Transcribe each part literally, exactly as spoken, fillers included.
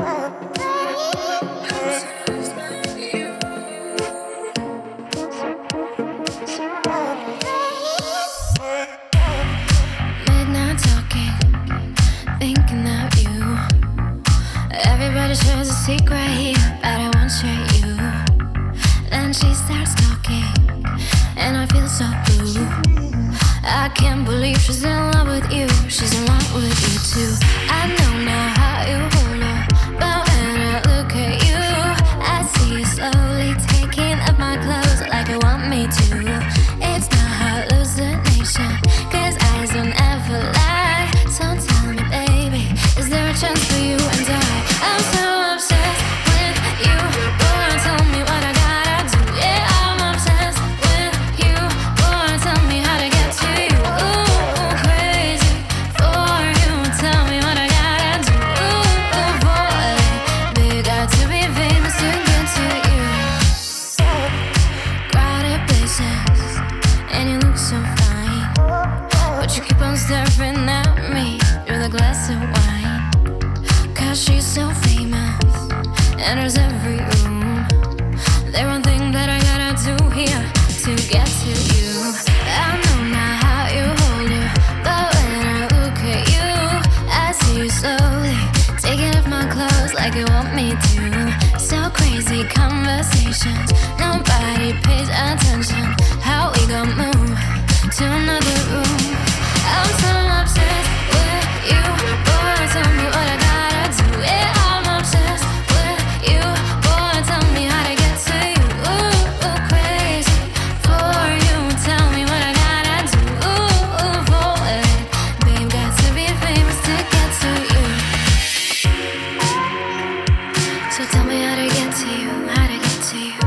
Midnight talking, thinking of you. Everybody shares a secret here, but I won't share you. Then she starts talking, and I feel so blue. I can't believe she's in love with you. She's in love with you too. I know now how you hold her, but when I look at you, I see you slowly taking off my clothes like you want me to. It's not hallucination, cause eyes don't ever lie. So tell me, baby, is there a chance for you and I? I'm so obsessed with you. Boy, tell me what I gotta do. Yeah, I'm obsessed with you. Boy, tell me how to get to you. Ooh, crazy for you. Tell me what I gotta do. Ooh, boy, big got to be famous to get to you. Crowded places, and you look so fine, but you keep on staring at me through the glass of wine. Cause she's so famous, enters every room. There's one thing that I gotta do here to get to you. I know now how you hold her, but when I look at you, I see you slowly taking off my clothes like you want me to. So crazy conversations, nobody pays attention. How we gon' move to another room? I'm so obsessed with you. Boy, tell me what I gotta do. Yeah, I'm obsessed with you. Boy, tell me how to get to you. Ooh, ooh, crazy for you. Tell me what I gotta do. Ooh, ooh, boy, babe, got to be famous to get to you. So tell me how to get to you, how to get to you.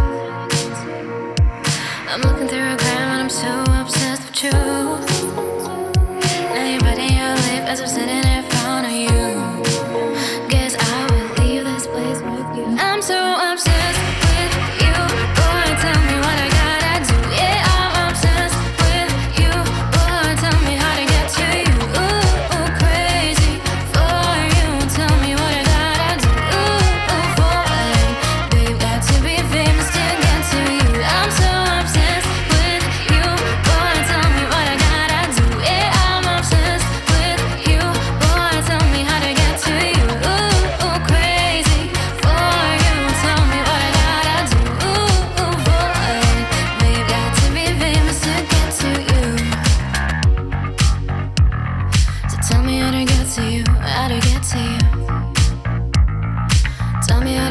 I'm looking through a gram and I'm so obsessed with you. Now you're biting your lip as I'm sitting in front of you. Guess I will leave this place with you. I'm so obsessed with you. Boy, tell me what I gotta do. Yeah, I'm obsessed with you. Boy, tell me how to get to you. Ooh, ooh, crazy for you. Tell me what I gotta do. Ooh, ooh, boy, babe, got to be famous to get to you. I'm so obsessed with you. Boy, tell me what I gotta do. Yeah, I'm obsessed with you. Boy, tell me how to get to you. Ooh, ooh, crazy for you. Tell me what I gotta do. Ooh, ooh, boy, babe, got to be famous to get to you. So tell me how to get to you, how to get to you. Tell me how